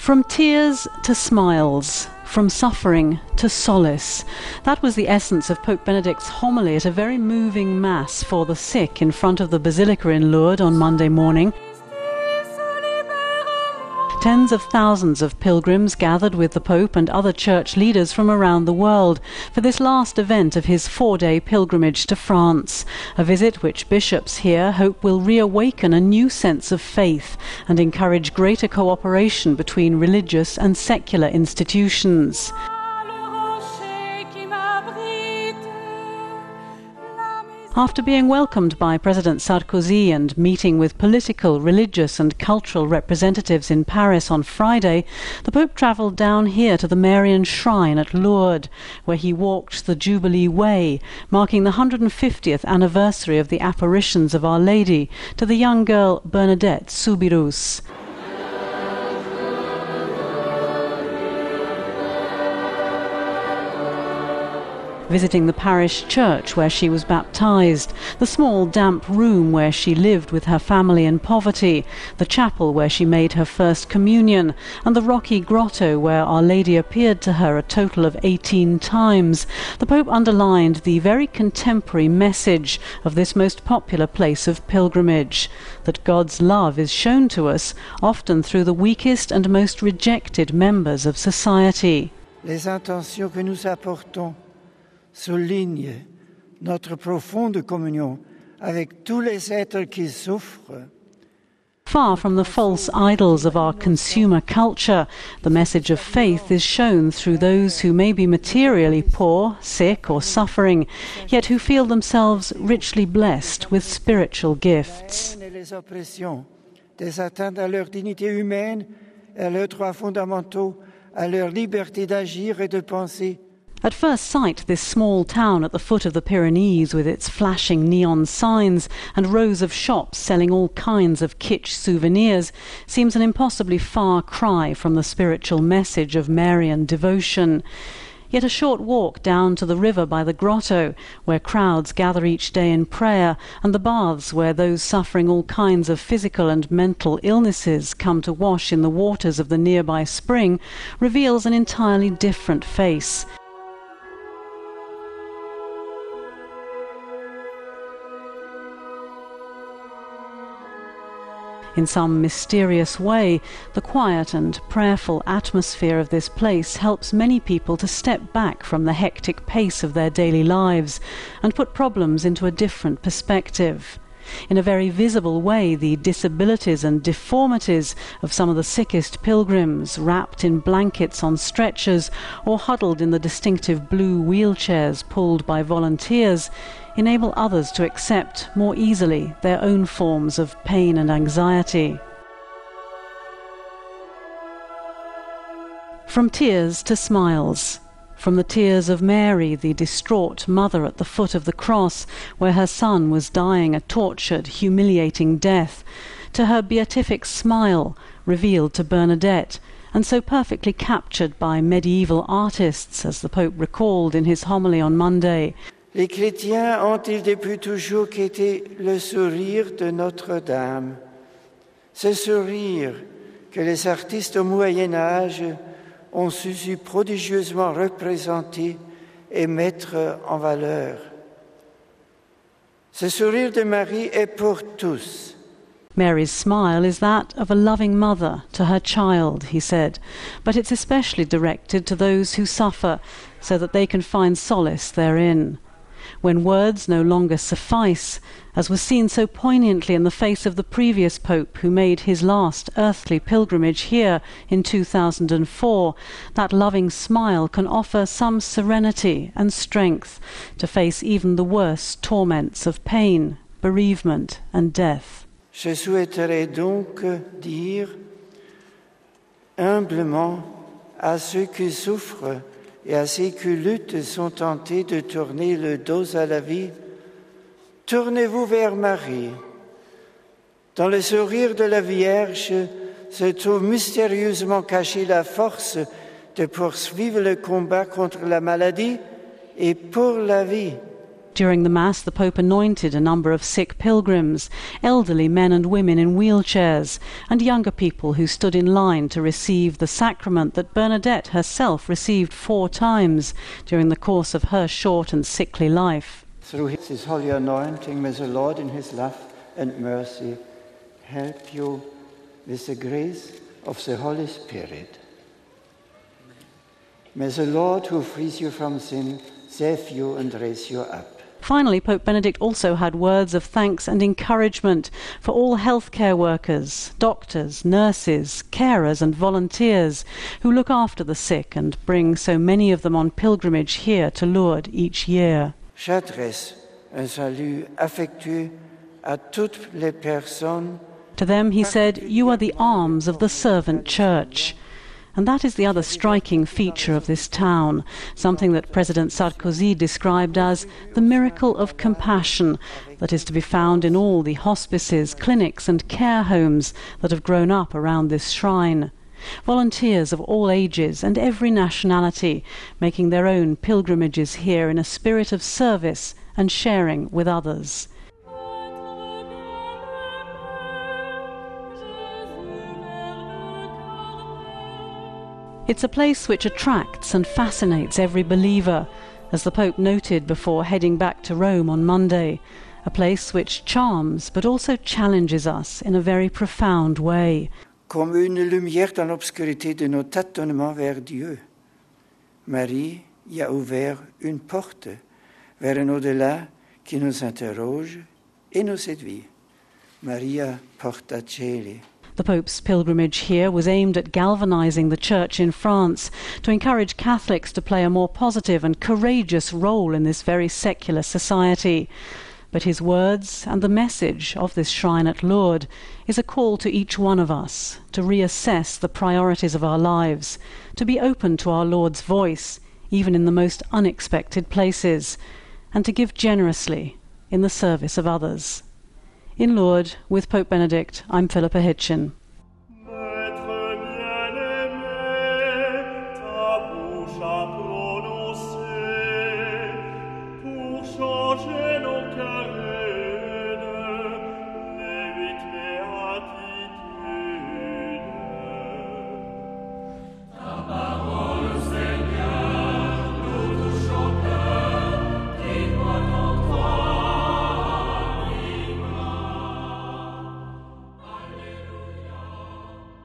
From tears to smiles, from suffering to solace. That was the essence of Pope Benedict's homily at a very moving Mass for the sick in front of the Basilica in Lourdes on Monday morning. Tens of thousands of pilgrims gathered with the Pope and other church leaders from around the world for this last event of his 4-day pilgrimage to France, a visit which bishops here hope will reawaken a new sense of faith and encourage greater cooperation between religious and secular institutions. After being welcomed by President Sarkozy and meeting with political, religious and cultural representatives in Paris on Friday, the Pope travelled down here to the Marian Shrine at Lourdes, where he walked the Jubilee Way, marking the 150th anniversary of the apparitions of Our Lady to the young girl Bernadette Soubirous. Visiting the parish church where she was baptized, the small damp room where she lived with her family in poverty, the chapel where she made her first communion, and the rocky grotto where Our Lady appeared to her a total of 18 times, the Pope underlined the very contemporary message of this most popular place of pilgrimage, that God's love is shown to us often through the weakest and most rejected members of society. Les intentions que nous apportons souligne notre profonde communion avec tous les êtres qui souffrent. Far from the false idols of our consumer culture, the message of faith is shown through those who may be materially poor, sick or suffering, yet who feel themselves richly blessed with spiritual gifts. Les oppressions, des atteintes à leur dignité humaine, à leurs droits fondamentaux, à leur liberté d'agir et de penser. At first sight, this small town at the foot of the Pyrenees, with its flashing neon signs and rows of shops selling all kinds of kitsch souvenirs, seems an impossibly far cry from the spiritual message of Marian devotion. Yet a short walk down to the river by the grotto, where crowds gather each day in prayer, and the baths where those suffering all kinds of physical and mental illnesses come to wash in the waters of the nearby spring, reveals an entirely different face. In some mysterious way, the quiet and prayerful atmosphere of this place helps many people to step back from the hectic pace of their daily lives and put problems into a different perspective. In a very visible way, the disabilities and deformities of some of the sickest pilgrims, wrapped in blankets on stretchers or huddled in the distinctive blue wheelchairs pulled by volunteers, enable others to accept more easily their own forms of pain and anxiety. From tears to smiles. From the tears of Mary, the distraught mother at the foot of the cross, where her son was dying a tortured, humiliating death, to her beatific smile, revealed to Bernadette, and so perfectly captured by medieval artists, as the Pope recalled in his homily on Monday. Les chrétiens ont-ils depuis toujours quitté le sourire de Notre-Dame? Ce sourire que les artistes au Moyen Âge ont su prodigieusement représenter et mettre en valeur. Ce sourire de Marie est pour tous. Mary's smile is that of a loving mother to her child, he said, but it's especially directed to those who suffer, so that they can find solace therein. When words no longer suffice, as was seen so poignantly in the face of the previous Pope who made his last earthly pilgrimage here in 2004, that loving smile can offer some serenity and strength to face even the worst torments of pain, bereavement and death. Je souhaiterais donc dire humblement à ceux qui souffrent et à ceux qui luttent sont tentés de tourner le dos à la vie, tournez-vous vers Marie. Dans le sourire de la Vierge se trouve mystérieusement cachée la force de poursuivre le combat contre la maladie et pour la vie. During the Mass, the Pope anointed a number of sick pilgrims, elderly men and women in wheelchairs, and younger people who stood in line to receive the sacrament that Bernadette herself received 4 times during the course of her short and sickly life. Through his holy anointing, may the Lord in his love and mercy help you with the grace of the Holy Spirit. May the Lord who frees you from sin save you and raise you up. Finally, Pope Benedict also had words of thanks and encouragement for all healthcare workers, doctors, nurses, carers and volunteers who look after the sick and bring so many of them on pilgrimage here to Lourdes each year. J'adresse un salut affectueux à toutes les personnes. To them he said, "You are the arms of the servant church." And that is the other striking feature of this town, something that President Sarkozy described as the miracle of compassion that is to be found in all the hospices, clinics and care homes that have grown up around this shrine. Volunteers of all ages and every nationality making their own pilgrimages here in a spirit of service and sharing with others. It's a place which attracts and fascinates every believer, as the Pope noted before heading back to Rome on Monday. A place which charms but also challenges us in a very profound way. Comme une lumière dans l'obscurité de nos tâtonnements vers Dieu, Marie y a ouvert une porte vers un au-delà qui nous interroge et nous séduit. Maria porta celi. The Pope's pilgrimage here was aimed at galvanizing the Church in France, to encourage Catholics to play a more positive and courageous role in this very secular society. But his words and the message of this shrine at Lourdes is a call to each one of us to reassess the priorities of our lives, to be open to our Lord's voice, even in the most unexpected places, and to give generously in the service of others. In Lourdes, with Pope Benedict, I'm Philippa Hitchin.